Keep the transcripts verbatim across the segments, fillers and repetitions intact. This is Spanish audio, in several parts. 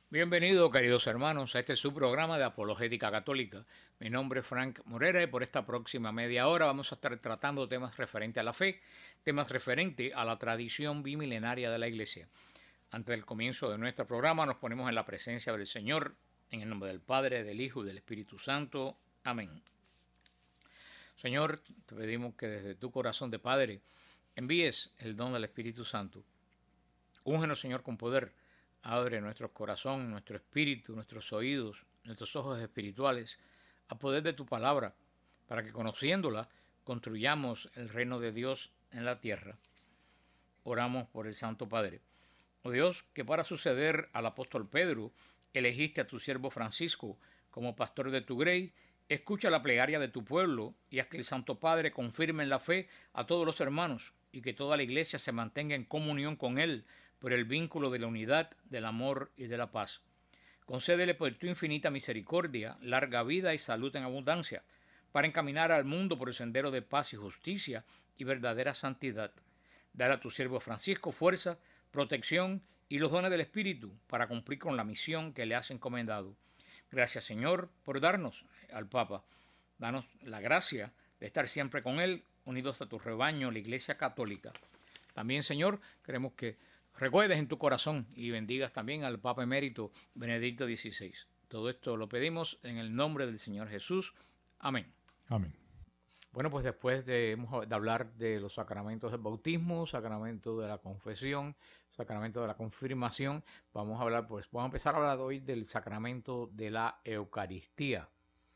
Bienvenidos, queridos hermanos, a este su programa de Apologética Católica. Mi nombre es Frank Morera y por esta próxima media hora vamos a estar tratando temas referentes a la fe, temas referentes a la tradición bimilenaria de la Iglesia. Antes del comienzo de nuestro programa nos ponemos en la presencia del Señor, en el nombre del Padre, del Hijo y del Espíritu Santo. Amén. Señor, te pedimos que desde tu corazón de Padre envíes el don del Espíritu Santo. Úngenos, Señor, con poder. Abre nuestro corazón, nuestro espíritu, nuestros oídos, nuestros ojos espirituales a poder de tu palabra, para que conociéndola construyamos el reino de Dios en la tierra. Oramos por el Santo Padre. Oh Dios, que para suceder al apóstol Pedro elegiste a tu siervo Francisco como pastor de tu grey, escucha la plegaria de tu pueblo y haz que el Santo Padre confirme en la fe a todos los hermanos y que toda la Iglesia se mantenga en comunión con él por el vínculo de la unidad, del amor y de la paz. Concédele por tu infinita misericordia larga vida y salud en abundancia, para encaminar al mundo por el sendero de paz y justicia y verdadera santidad. Dar a tu siervo Francisco fuerza, protección y los dones del Espíritu para cumplir con la misión que le has encomendado. Gracias, Señor, por darnos al Papa. Danos la gracia de estar siempre con él, unidos a tu rebaño, la Iglesia Católica. También, Señor, queremos que recuerdes en tu corazón y bendigas también al Papa Emérito Benedicto dieciséis. Todo esto lo pedimos en el nombre del Señor Jesús. Amén. Amén. Bueno, pues después de, de hablar de los sacramentos del bautismo, sacramento de la confesión, sacramento de la confirmación, vamos a hablar, pues vamos a empezar a hablar hoy del sacramento de la Eucaristía,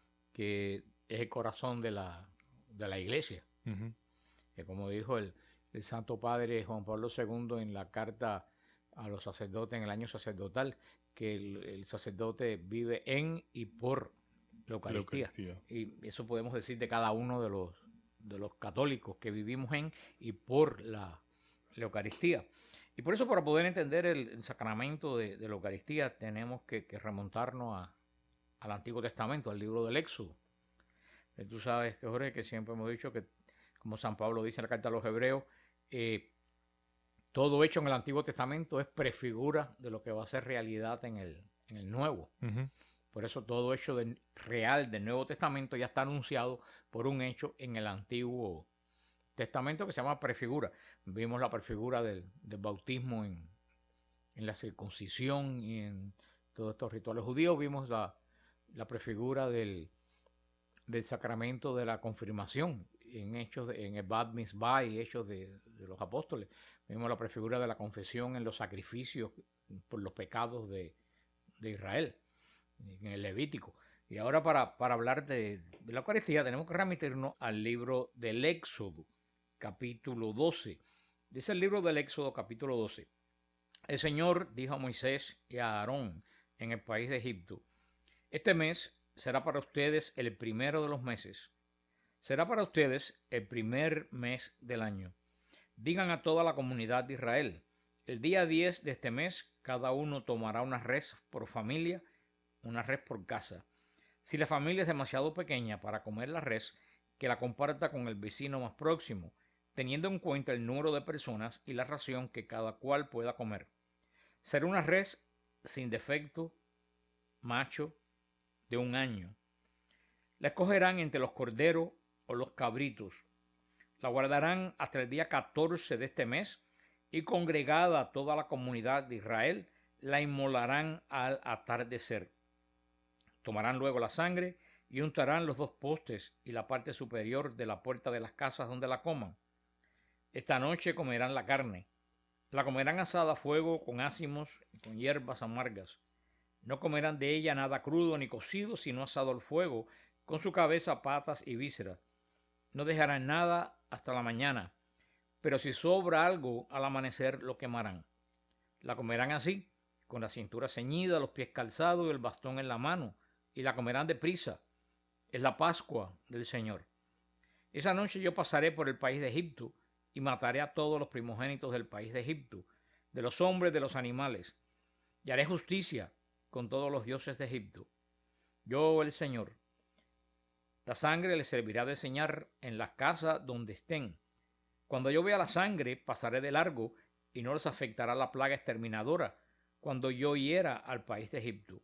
que es el corazón de la, de la Iglesia. Uh-huh. Que como dijo el, el Santo Padre Juan Pablo segundo en la carta a los sacerdotes en el año sacerdotal, que el, el sacerdote vive en y por la Eucaristía. la Eucaristía. Y eso podemos decir de cada uno de los, de los católicos que vivimos en y por la, la Eucaristía. Y por eso, para poder entender el, el sacramento de, de la Eucaristía, tenemos que, que remontarnos a, al Antiguo Testamento, al libro del Éxodo. Y tú sabes, Jorge, que siempre hemos dicho que, como San Pablo dice en la carta a los Hebreos, eh, todo hecho en el Antiguo Testamento es prefigura de lo que va a ser realidad en el, en el Nuevo. Uh-huh. Por eso todo hecho de, real del Nuevo Testamento ya está anunciado por un hecho en el Antiguo Testamento que se llama prefigura. Vimos la prefigura del, del bautismo en, en la circuncisión y en todos estos rituales judíos. Vimos la, la prefigura del, del sacramento de la confirmación en hechos de, en el Bat Mitzvah y hechos de, de los apóstoles. Vimos la prefigura de la confesión en los sacrificios por los pecados de, de Israel, en el Levítico. Y ahora para, para hablar de, de la Eucaristía tenemos que remitirnos al libro del Éxodo, capítulo doce. Dice el libro del Éxodo, capítulo doce. El Señor dijo a Moisés y a Aarón en el país de Egipto: este mes será para ustedes el primero de los meses. Será para ustedes el primer mes del año. Digan a toda la comunidad de Israel: el día diez de este mes cada uno tomará una res por familia, una res por casa. Si la familia es demasiado pequeña para comer la res, que la comparta con el vecino más próximo, teniendo en cuenta el número de personas y la ración que cada cual pueda comer. Será una res sin defecto, macho, de un año. La escogerán entre los corderos o los cabritos. La guardarán hasta el día catorce de este mes y, congregada toda la comunidad de Israel, la inmolarán al atardecer. Tomarán luego la sangre y untarán los dos postes y la parte superior de la puerta de las casas donde la coman. Esta noche comerán la carne. La comerán asada a fuego con ázimos y con hierbas amargas. No comerán de ella nada crudo ni cocido, sino asado al fuego, con su cabeza, patas y vísceras. No dejarán nada hasta la mañana, pero si sobra algo al amanecer lo quemarán. La comerán así, con la cintura ceñida, los pies calzados y el bastón en la mano, y la comerán deprisa. Es la Pascua del Señor. Esa noche yo pasaré por el país de Egipto y mataré a todos los primogénitos del país de Egipto, de los hombres, de los animales, y haré justicia con todos los dioses de Egipto. Yo, el Señor. La sangre les servirá de señal en las casas donde estén. Cuando yo vea la sangre, pasaré de largo y no les afectará la plaga exterminadora, cuando yo hiera al país de Egipto.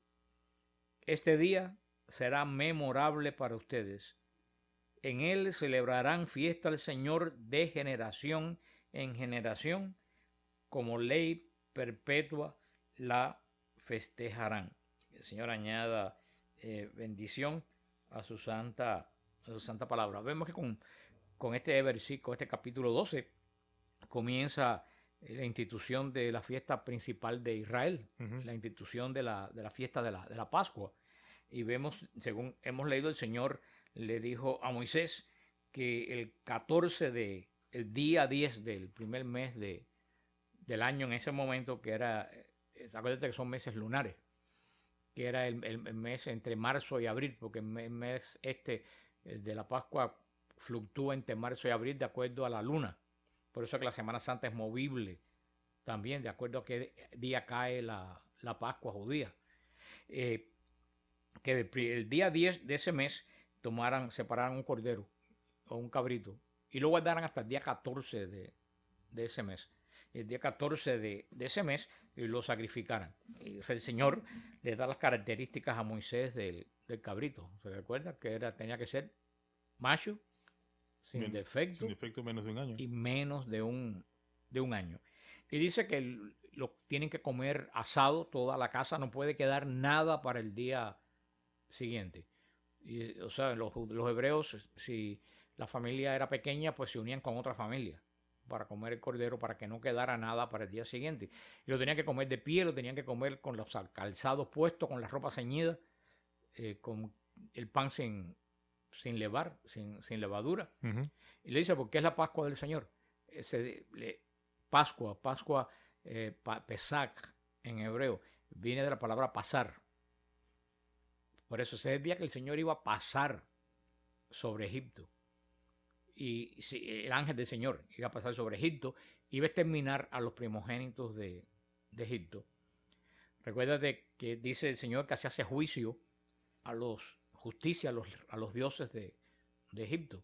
Este día será memorable para ustedes. En él celebrarán fiesta al Señor de generación en generación, como ley perpetua la festejarán. El Señor añada eh, bendición a su santa, a su santa palabra. Vemos que con, con este versículo, este capítulo doce, comienza la institución de la fiesta principal de Israel, uh-huh. la institución de la, de la fiesta de la, de la Pascua. Y vemos, según hemos leído, el Señor le dijo a Moisés que el catorce de, el día diez del primer mes de, del año en ese momento, que era, acuérdate que son meses lunares, que era el, el, el mes entre marzo y abril, porque el mes este el de la Pascua fluctúa entre marzo y abril de acuerdo a la luna. Por eso es que la Semana Santa es movible también, de acuerdo a qué día cae la, la Pascua judía. Eh, que el, el día diez de ese mes tomaran, separaran un cordero o un cabrito y lo guardaran hasta el día catorce de, de ese mes. El día catorce de, de ese mes y lo sacrificaran. Y el Señor le da las características a Moisés del, del cabrito. ¿Se recuerda? Que era, tenía que ser macho, sin Men, defecto, sin defecto menos de un año. Y menos de un, de un año. Y dice que el, lo tienen que comer asado, toda la casa, no puede quedar nada para el día siguiente. Y, o sea, los, los hebreos, si la familia era pequeña, pues se unían con otra familia para comer el cordero, para que no quedara nada para el día siguiente. Y lo tenían que comer de pie, lo tenían que comer con los calzados puestos, con la ropa ceñida, eh, con el pan sin, sin levar, sin, sin levadura. Uh-huh. Y le dice, ¿por qué es la Pascua del Señor? Ese, le, Pascua, Pascua, eh, pa, Pesach en hebreo, viene de la palabra pasar. Por eso ese es el día que el Señor iba a pasar sobre Egipto. Y si, el ángel del Señor iba a pasar sobre Egipto, iba a exterminar a los primogénitos de, de Egipto. Recuérdate que dice el Señor que se hace juicio a los, justicia a los, a los dioses de, de Egipto.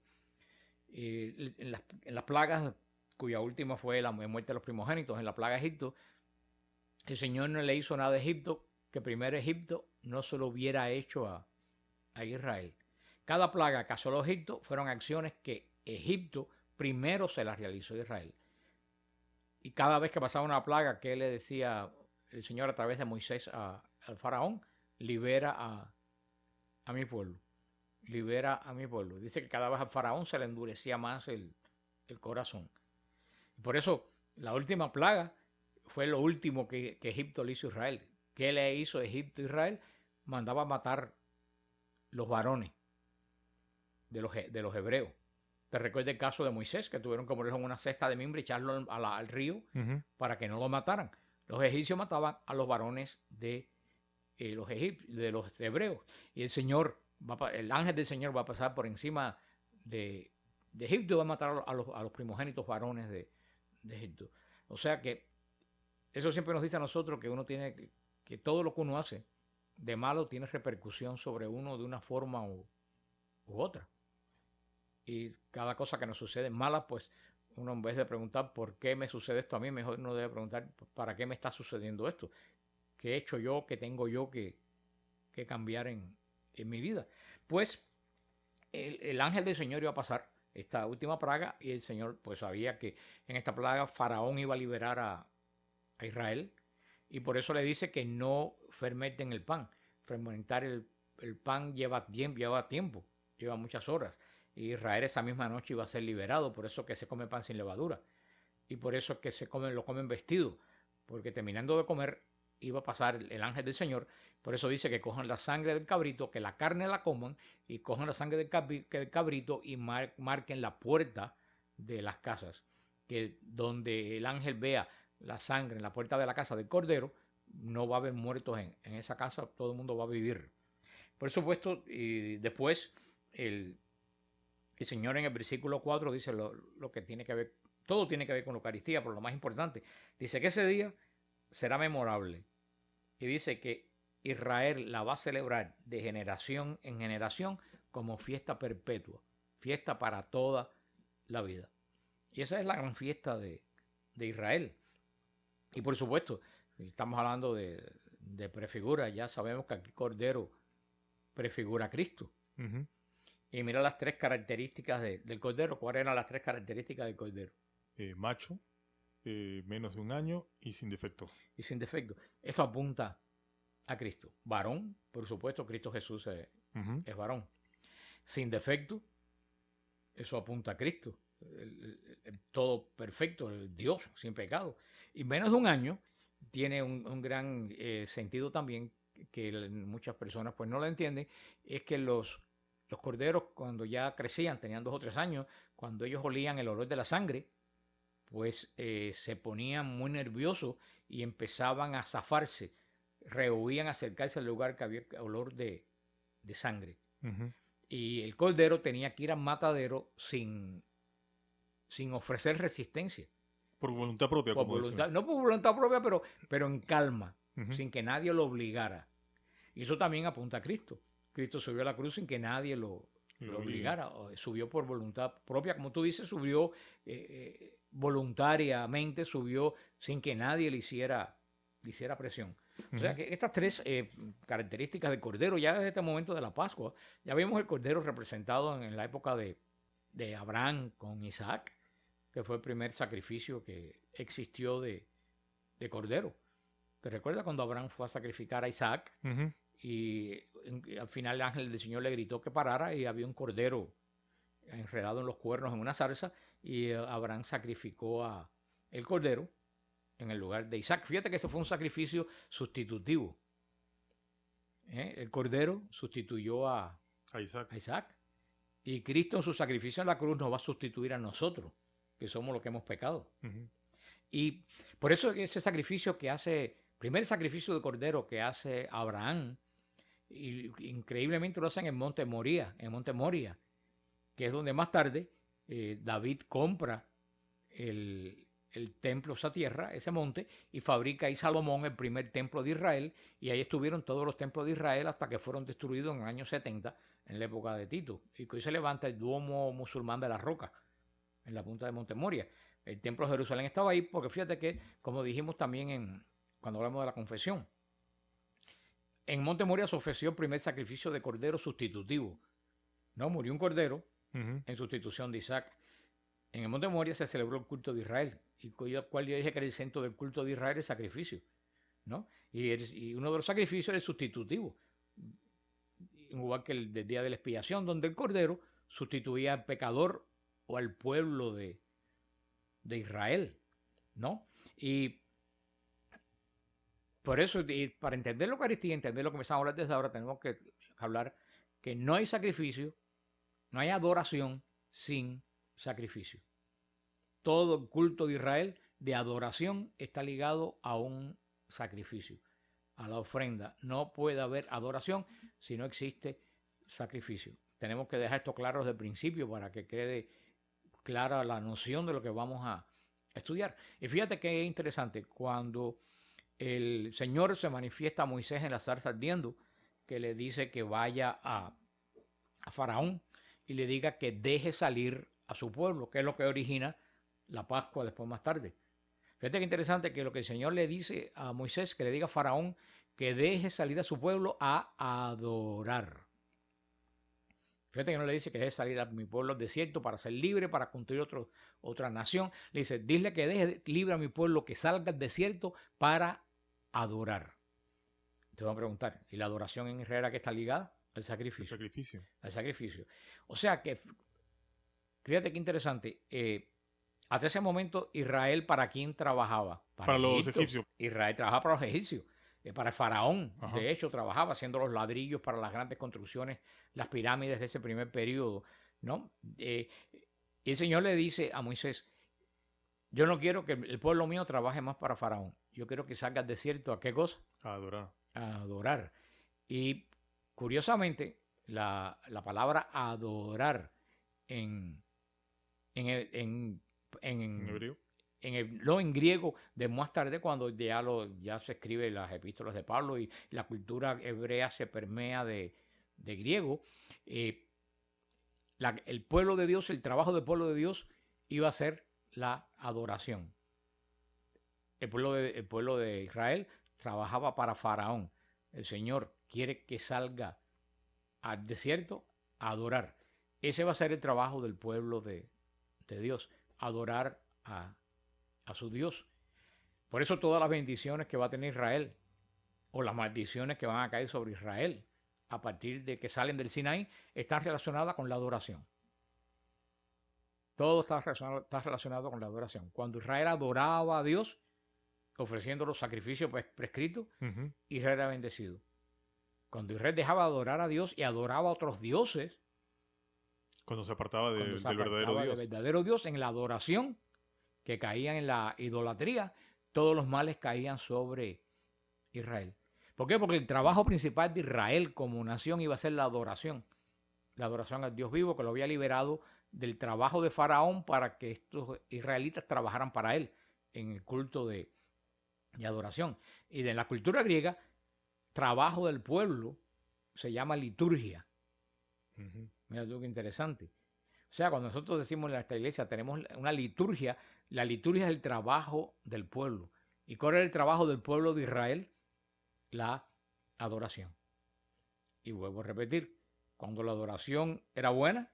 Y en, las, en las plagas, cuya última fue la muerte de los primogénitos, en la plaga de Egipto, el Señor no le hizo nada a Egipto que primero Egipto no se lo hubiera hecho a, a Israel. Cada plaga que asoló Egipto fueron acciones que Egipto primero se las realizó a Israel. Y cada vez que pasaba una plaga, ¿qué le decía el Señor a través de Moisés a, al faraón? Libera a, a mi pueblo. Libera a mi pueblo. Dice que cada vez al faraón se le endurecía más el, el corazón. Y por eso la última plaga fue lo último que, que Egipto le hizo a Israel. ¿Qué le hizo Egipto a Israel? Mandaba matar los varones de los, de los hebreos. Te recuerda el caso de Moisés, que tuvieron que morir en una cesta de mimbre y echarlo a la, al río uh-huh. para que no lo mataran. Los egipcios mataban a los varones de, eh, los, egip- de los hebreos. Y el Señor, va, el ángel del Señor va a pasar por encima de, de Egipto y va a matar a los, a los primogénitos varones de, de Egipto. O sea que eso siempre nos dice a nosotros que uno tiene que, que todo lo que uno hace de malo tiene repercusión sobre uno de una forma u, u otra. Y cada cosa que nos sucede mala, pues uno en vez de preguntar por qué me sucede esto a mí, mejor uno debe preguntar para qué me está sucediendo esto. ¿Qué he hecho yo? ¿Qué tengo yo que, que cambiar en, en mi vida? Pues el, el ángel del Señor iba a pasar esta última plaga y el Señor pues sabía que en esta plaga Faraón iba a liberar a, a Israel y por eso le dice que no fermenten el pan. Fermentar el, el pan lleva tiempo, lleva tiempo, lleva muchas horas. Y Israel esa misma noche iba a ser liberado, por eso que se come pan sin levadura. Y por eso que se comen, lo comen vestido, porque terminando de comer iba a pasar el, el ángel del Señor. Por eso dice que cojan la sangre del cabrito, que la carne la coman, y cojan la sangre del, cabri, del cabrito y mar, marquen la puerta de las casas. Que donde el ángel vea la sangre en la puerta de la casa del cordero, no va a haber muertos en, en esa casa, todo el mundo va a vivir. Por supuesto, y después el... El Señor en el versículo cuatro dice lo, lo que tiene que ver, todo tiene que ver con la Eucaristía, pero lo más importante, dice que ese día será memorable. Y dice que Israel la va a celebrar de generación en generación como fiesta perpetua, fiesta para toda la vida. Y esa es la gran fiesta de, de Israel. Y por supuesto, Estamos hablando de, de prefigura. Ya sabemos que aquí Cordero prefigura a Cristo. Uh-huh. Y mira las tres características de, del Cordero. ¿Cuáles eran las tres características del Cordero? Eh, macho, eh, menos de un año y sin defecto. Y sin defecto. Esto apunta a Cristo. Varón, por supuesto, Cristo Jesús es, uh-huh. es varón. Sin defecto, eso apunta a Cristo. El, el, el, todo perfecto, el Dios sin pecado. Y menos de un año tiene un, un gran eh, sentido también, que muchas personas pues no lo entienden, es que los, los corderos cuando ya crecían, tenían dos o tres años, cuando ellos olían el olor de la sangre, pues eh, se ponían muy nerviosos y empezaban a zafarse, rehuían acercarse al lugar que había olor de, de sangre. Uh-huh. Y el cordero tenía que ir al matadero sin, sin ofrecer resistencia. Por voluntad propia. Por como voluntad, no por voluntad propia, pero, pero en calma, uh-huh. sin que nadie lo obligara. Y eso también apunta a Cristo. Cristo subió a la cruz sin que nadie lo, lo obligara. Subió por voluntad propia, como tú dices, subió eh, eh, voluntariamente, subió sin que nadie le hiciera, le hiciera presión. Uh-huh. O sea que estas tres eh, características del Cordero, ya desde este momento de la Pascua, ya vimos el Cordero representado en, en la época de, de Abraham con Isaac, que fue el primer sacrificio que existió de, de Cordero. ¿Te recuerdas cuando Abraham fue a sacrificar a Isaac? Uh-huh. Y, y al final el ángel del Señor le gritó que parara y había un cordero enredado en los cuernos en una zarza y Abraham sacrificó a el cordero en el lugar de Isaac. Fíjate que eso fue un sacrificio sustitutivo. ¿Eh? El cordero sustituyó a, a, Isaac. a Isaac. Y Cristo en su sacrificio en la cruz nos va a sustituir a nosotros, que somos los que hemos pecado. Uh-huh. Y por eso ese sacrificio que hace, primer sacrificio de cordero que hace Abraham, y increíblemente lo hacen en Monte Moría, en Monte Moria, que es donde más tarde eh, David compra el, el templo, esa tierra, ese monte, y fabrica ahí Salomón el primer templo de Israel, y ahí estuvieron todos los templos de Israel hasta que fueron destruidos en el año setenta, en la época de Tito, y que hoy se levanta el Duomo musulmán de la Roca, en la punta de Monte Moria. El templo de Jerusalén estaba ahí porque fíjate que, como dijimos también en, cuando hablamos de la confesión, en Monte Moria se ofreció el primer sacrificio de cordero sustitutivo. No, murió un cordero uh-huh. en sustitución de Isaac. En el Monte Moria se celebró el culto de Israel, y cual yo dije que era el centro del culto de Israel, el sacrificio, ¿no? Y, el, y uno de los sacrificios era el sustitutivo, igual que el del día de la expiación, donde el cordero sustituía al pecador o al pueblo de, de Israel, ¿no? Y por eso, y para entender la Eucaristía, entender lo que empezamos a hablar desde ahora, tenemos que hablar que no hay sacrificio, no hay adoración sin sacrificio. Todo el culto de Israel de adoración está ligado a un sacrificio, a la ofrenda. No puede haber adoración si no existe sacrificio. Tenemos que dejar esto claro desde el principio para que quede clara la noción de lo que vamos a estudiar. Y fíjate que es interesante, cuando el Señor se manifiesta a Moisés en la zarza ardiendo, que le dice que vaya a, a Faraón y le diga que deje salir a su pueblo, que es lo que origina la Pascua después más tarde. Fíjate que interesante que lo que el Señor le dice a Moisés, que le diga a Faraón que deje salir a su pueblo a adorar. Fíjate que no le dice que deje salir a mi pueblo al desierto para ser libre, para construir otro, otra nación. Le dice, dile que deje libre a mi pueblo, que salga al desierto para adorar. Te voy a preguntar, ¿y la adoración en Israel a qué está ligada? Al sacrificio. El sacrificio. Al sacrificio. O sea que, fíjate qué interesante, eh, hasta ese momento Israel, ¿para quién trabajaba? Para, para los egipcios. Israel trabajaba para los egipcios. Para el faraón, Ajá. de hecho, trabajaba haciendo los ladrillos para las grandes construcciones, las pirámides de ese primer periodo, ¿no? Eh, y el Señor le dice a Moisés, yo no quiero que el pueblo mío trabaje más para faraón, yo quiero que salga al desierto, ¿a qué cosa? A adorar. A adorar. Y curiosamente, la, la palabra adorar en, en, en, en, ¿En hebreo? En el, no en griego, de más tarde cuando ya, lo, ya se escribe las epístolas de Pablo y la cultura hebrea se permea de, de griego, eh, la, el pueblo de Dios, el trabajo del pueblo de Dios iba a ser la adoración. El pueblo de, el pueblo de Israel trabajaba para Faraón. El Señor quiere que salga al desierto a adorar. Ese va a ser el trabajo del pueblo de, de Dios, adorar a, a su Dios. Por eso todas las bendiciones que va a tener Israel o las maldiciones que van a caer sobre Israel a partir de que salen del Sinaí están relacionadas con la adoración. Todo está relacionado, está relacionado con la adoración. Cuando Israel adoraba a Dios, ofreciendo los sacrificios prescritos, uh-huh. Israel era bendecido. Cuando Israel dejaba de adorar a Dios y adoraba a otros dioses, cuando se apartaba, de, cuando se del, apartaba verdadero del Dios. verdadero Dios, en la adoración, que caían en la idolatría, todos los males caían sobre Israel. ¿Por qué? Porque el trabajo principal de Israel como nación iba a ser la adoración. La adoración al Dios vivo, que lo había liberado del trabajo de Faraón para que estos israelitas trabajaran para él en el culto de, de adoración. Y de la cultura griega, trabajo del pueblo se llama liturgia. Uh-huh. Mira tú qué interesante. O sea, cuando nosotros decimos en esta iglesia tenemos una liturgia, la liturgia es el trabajo del pueblo. ¿Y cuál era el trabajo del pueblo de Israel? La adoración. Y vuelvo a repetir, cuando la adoración era buena,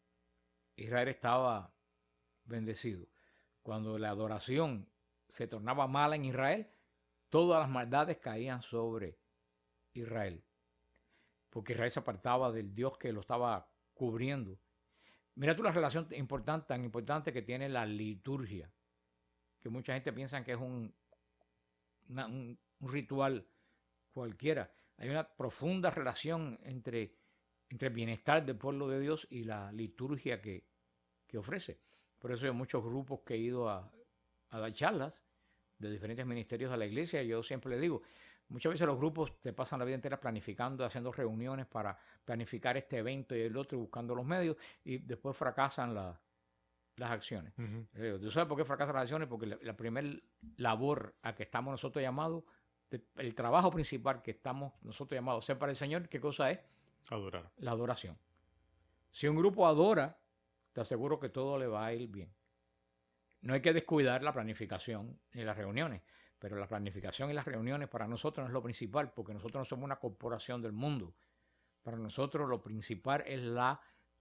Israel estaba bendecido. Cuando la adoración se tornaba mala en Israel, todas las maldades caían sobre Israel. Porque Israel se apartaba del Dios que lo estaba cubriendo. Mira tú la relación importante, tan importante que tiene la liturgia, que mucha gente piensa que es un, una, un, un ritual cualquiera. Hay una profunda relación entre, entre el bienestar del pueblo de Dios y la liturgia que, que ofrece. Por eso hay muchos grupos que he ido a, a dar charlas de diferentes ministerios de la iglesia. Y yo siempre les digo, muchas veces los grupos se pasan la vida entera planificando, haciendo reuniones para planificar este evento y el otro, buscando los medios, y después fracasan la, las acciones. Uh-huh. ¿Tú sabes por qué fracasan las acciones? Porque la, la primera labor a que estamos nosotros llamados, el trabajo principal que estamos nosotros llamados a hacer para el Señor, ¿qué cosa es? Adorar. La adoración. Si un grupo adora, te aseguro que todo le va a ir bien. No hay que descuidar la planificación ni las reuniones, pero la planificación y las reuniones para nosotros no es lo principal, porque nosotros no somos una corporación del mundo. Para nosotros lo principal es la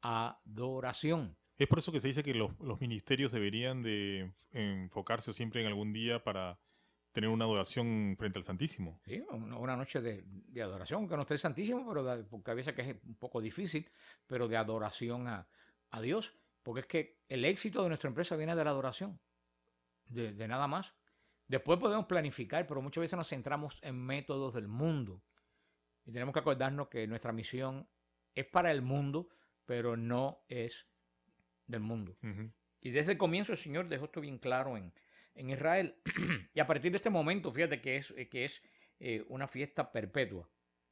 adoración. Es por eso que se dice que los, los ministerios deberían de enfocarse siempre en algún día para tener una adoración frente al Santísimo. Sí, una, una noche de, de adoración, que no esté el Santísimo, pero de, porque a veces que es un poco difícil, pero de adoración a, a Dios. Porque es que el éxito de nuestra empresa viene de la adoración, de, de nada más. Después podemos planificar, pero muchas veces nos centramos en métodos del mundo. Y tenemos que acordarnos que nuestra misión es para el mundo, pero no es del mundo. Uh-huh. Y desde el comienzo el Señor dejó esto bien claro en, en Israel. Y a partir de este momento, fíjate que es, que es eh, una fiesta perpetua.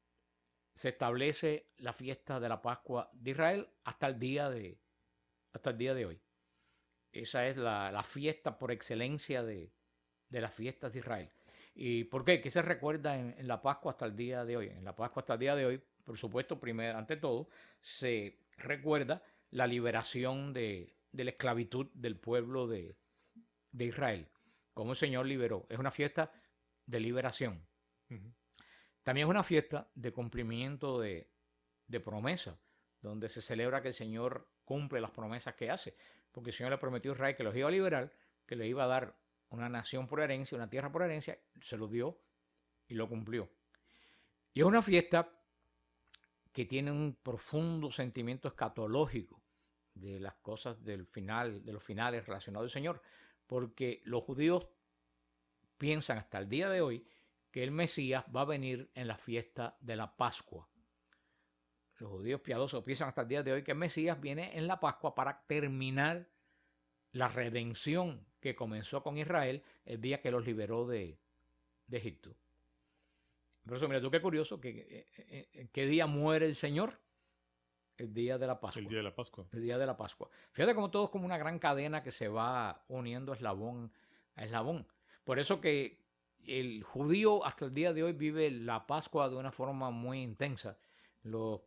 Se establece la fiesta de la Pascua de Israel hasta el día de, hasta el día de hoy. Esa es la, la fiesta por excelencia de, de las fiestas de Israel. ¿Y por qué? ¿Qué se recuerda en, en la Pascua hasta el día de hoy? En la Pascua hasta el día de hoy, por supuesto, primero, ante todo, se recuerda la liberación de, de la esclavitud del pueblo de, de Israel. Cómo el Señor liberó. Es una fiesta de liberación. Uh-huh. También es una fiesta de cumplimiento de, de promesas, donde se celebra que el Señor cumple las promesas que hace. Porque el Señor le prometió a Israel que los iba a liberar, que le iba a dar una nación por herencia, una tierra por herencia, se lo dio y lo cumplió. Y es una fiesta que tiene un profundo sentimiento escatológico de las cosas del final, de los finales relacionados al Señor, porque los judíos piensan hasta el día de hoy que el Mesías va a venir en la fiesta de la Pascua. Los judíos piadosos piensan hasta el día de hoy que el Mesías viene en la Pascua para terminar la redención que comenzó con Israel el día que los liberó de, de Egipto. Por eso, mira tú qué curioso, que eh, eh, ¿qué día muere el Señor? El día de la Pascua. El día de la Pascua. El día de la Pascua. Fíjate cómo todo es como una gran cadena que se va uniendo eslabón a eslabón. Por eso que el judío hasta el día de hoy vive la Pascua de una forma muy intensa. Los,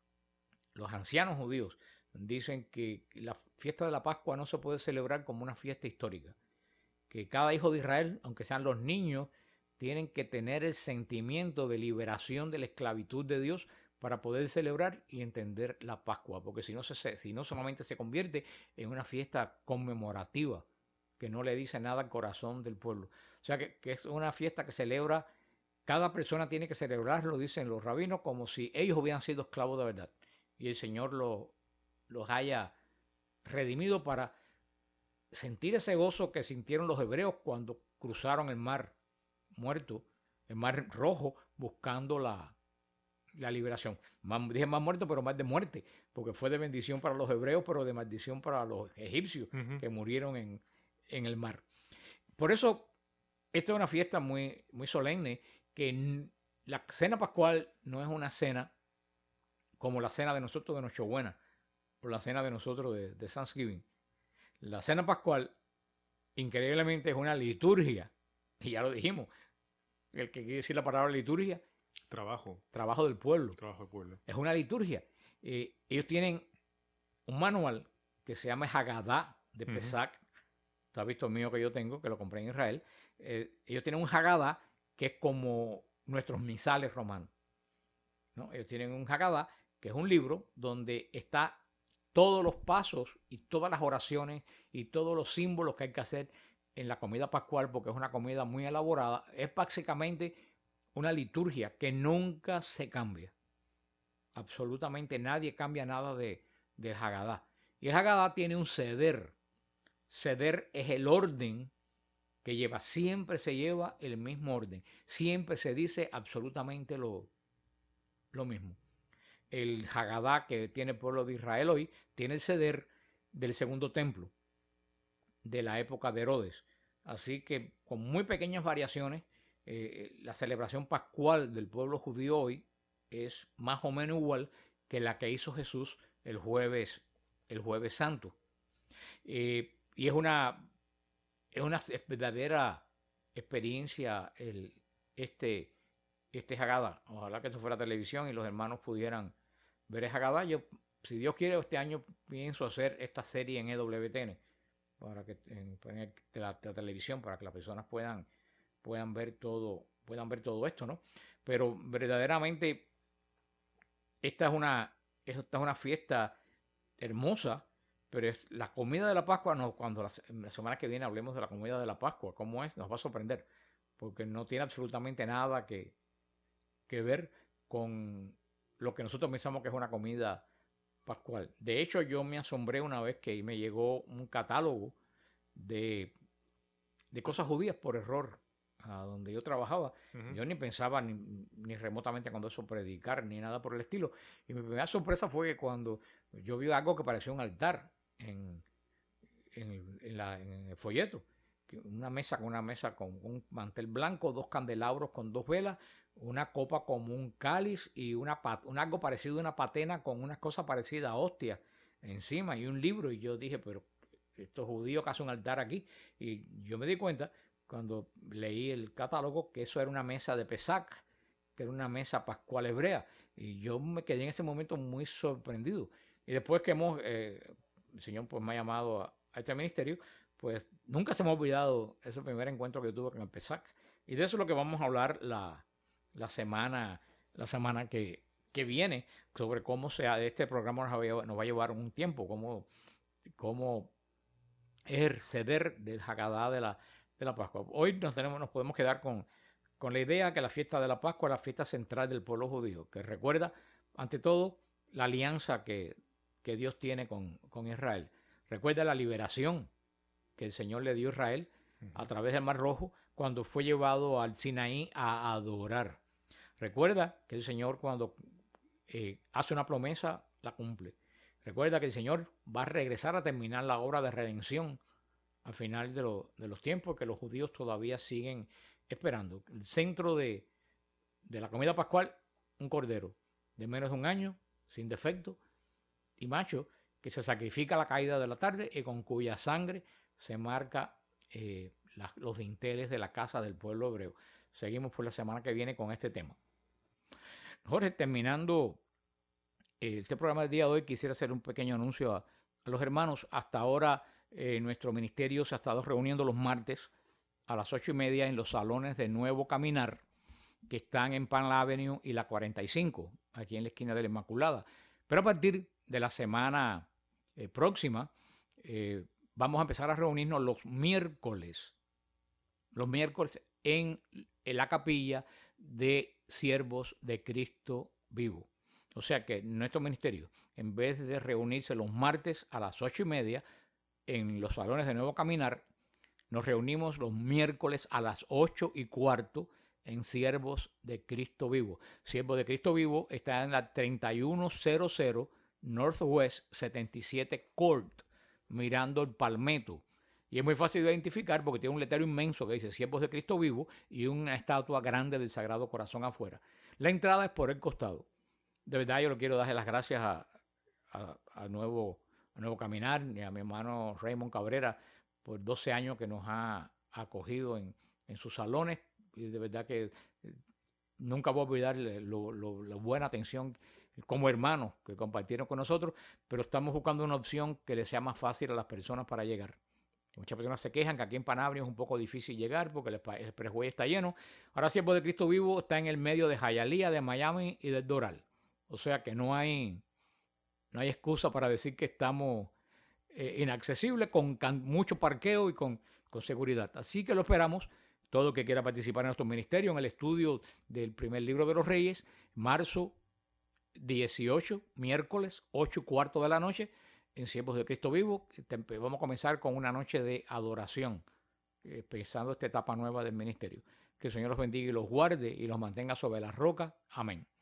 los ancianos judíos dicen que la fiesta de la Pascua no se puede celebrar como una fiesta histórica, que cada hijo de Israel, aunque sean los niños, tienen que tener el sentimiento de liberación de la esclavitud de Dios para poder celebrar y entender la Pascua, porque si no, se, si no solamente se convierte en una fiesta conmemorativa que no le dice nada al corazón del pueblo. O sea, que, que es una fiesta que celebra, cada persona tiene que celebrarlo, dicen los rabinos, como si ellos hubieran sido esclavos de verdad y el Señor los, los haya redimido para sentir ese gozo que sintieron los hebreos cuando cruzaron el mar muerto, el mar rojo, buscando la, la liberación. Más, dije más muerto, pero más de muerte, porque fue de bendición para los hebreos, pero de maldición para los egipcios, uh-huh, que murieron en, en el mar. Por eso, esta es una fiesta muy, muy solemne, que la cena pascual no es una cena como la cena de nosotros de Nochebuena, o la cena de nosotros de, de Thanksgiving. La cena pascual, increíblemente, es una liturgia, y ya lo dijimos, el que quiere decir la palabra liturgia, trabajo, trabajo del pueblo. Trabajo del pueblo. Es una liturgia. Eh, ellos tienen un manual que se llama Haggadah de Pesach. Uh-huh. Tú has visto el mío que yo tengo, que lo compré en Israel. Eh, ellos tienen un Haggadah que es como nuestros misales romanos, ¿no? Ellos tienen un Haggadah que es un libro donde está todos los pasos y todas las oraciones y todos los símbolos que hay que hacer en la comida pascual, porque es una comida muy elaborada. Es básicamente una liturgia que nunca se cambia. Absolutamente nadie cambia nada de, del Haggadah. Y el Haggadah tiene un seder. Seder es el orden que lleva. Siempre se lleva el mismo orden. Siempre se dice absolutamente lo, lo mismo. El Haggadah que tiene el pueblo de Israel hoy tiene el seder del segundo templo de la época de Herodes. Así que con muy pequeñas variaciones, eh, la celebración pascual del pueblo judío hoy es más o menos igual que la que hizo Jesús el jueves, el jueves santo. Eh, y es una, es una verdadera experiencia el, este, este Haggadah. Ojalá que esto fuera televisión y los hermanos pudieran ver el Haggadah. Yo, si Dios quiere, este año pienso hacer esta serie en E W T N. Para que en, en la, la televisión, para que las personas puedan, puedan ver todo, puedan ver todo esto, ¿no? Pero verdaderamente esta es una, esta es una fiesta hermosa, pero es la comida de la Pascua. No, cuando la, la semana que viene hablemos de la comida de la Pascua, cómo es, nos va a sorprender, porque no tiene absolutamente nada que, que ver con lo que nosotros pensamos que es una comida pascual. De hecho, yo me asombré una vez que me llegó un catálogo de, de cosas judías por error a donde yo trabajaba. Uh-huh. Yo ni pensaba ni, ni remotamente cuando eso predicar ni nada por el estilo. Y mi primera sorpresa fue que cuando yo vi algo que parecía un altar en, en, en, la, en el folleto, una mesa con una mesa con un mantel blanco, dos candelabros con dos velas, una copa como un cáliz y una un algo parecido a una patena con unas cosas parecidas a hostias encima y un libro. Y yo dije, pero estos judíos que hacen un altar aquí. Y yo me di cuenta cuando leí el catálogo que eso era una mesa de Pesach, que era una mesa pascual hebrea. Y yo me quedé en ese momento muy sorprendido. Y después que hemos, eh, el Señor pues me ha llamado a, a este ministerio, pues nunca se me ha olvidado ese primer encuentro que tuve con el Pesach. Y de eso es lo que vamos a hablar la la semana la semana que, que viene, sobre cómo sea este programa nos va a llevar, nos va a llevar un tiempo, cómo, cómo es el ceder del Haggadah de la, de la Pascua. Hoy nos, tenemos, nos podemos quedar con, con la idea que la fiesta de la Pascua es la fiesta central del pueblo judío, que recuerda, ante todo, la alianza que, que Dios tiene con, con Israel. Recuerda la liberación que el Señor le dio a Israel uh-huh. a través del Mar Rojo cuando fue llevado al Sinaí a adorar. Recuerda que el Señor cuando eh, hace una promesa, la cumple. Recuerda que el Señor va a regresar a terminar la obra de redención al final de, lo, de los tiempos que los judíos todavía siguen esperando. El centro de, de la comida pascual, un cordero de menos de un año, sin defecto y macho, que se sacrifica a la caída de la tarde y con cuya sangre se marca eh, la, los dinteles de la casa del pueblo hebreo. Seguimos por la semana que viene con este tema. Jorge, terminando este programa del día de hoy, quisiera hacer un pequeño anuncio a, a los hermanos. Hasta ahora eh, nuestro ministerio se ha estado reuniendo los martes a las ocho y media en los salones de Nuevo Caminar, que están en Pan Avenue y la cuarenta y cinco, aquí en la esquina de la Inmaculada. Pero a partir de la semana eh, próxima, eh, vamos a empezar a reunirnos los miércoles, los miércoles en, en la capilla de Siervos de Cristo Vivo. O sea que nuestro ministerio, en vez de reunirse los martes a las ocho y media en los salones de Nuevo Caminar, nos reunimos los miércoles a las ocho y cuarto en Siervos de Cristo Vivo. Siervos de Cristo Vivo está en la treinta y uno cero cero Northwest setenta y siete Court, mirando el Palmetto. Y es muy fácil de identificar porque tiene un letrero inmenso que dice Siervos de Cristo Vivo y una estatua grande del Sagrado Corazón afuera. La entrada es por el costado. De verdad yo le quiero dar las gracias a, a, a, nuevo, a Nuevo Caminar y a mi hermano Raymond Cabrera por doce años que nos ha acogido en, en sus salones. Y de verdad que nunca voy a olvidar lo, lo, la buena atención como hermanos que compartieron con nosotros, pero estamos buscando una opción que le sea más fácil a las personas para llegar. Muchas personas se quejan que aquí en Pan Avenue es un poco difícil llegar porque el, el expressway está lleno. Ahora Siervos de Cristo Vivo está en el medio de Hialeah, de Miami y del Doral. O sea que no hay, no hay excusa para decir que estamos eh, inaccesibles, con can, mucho parqueo y con, con seguridad. Así que lo esperamos. Todo el que quiera participar en nuestro ministerio en el estudio del primer libro de los Reyes, marzo dieciocho, miércoles, ocho y cuarto de la noche, en Siervos de Cristo Vivo. Vamos a comenzar con una noche de adoración, empezando esta etapa nueva del ministerio. Que el Señor los bendiga y los guarde y los mantenga sobre la roca. Amén.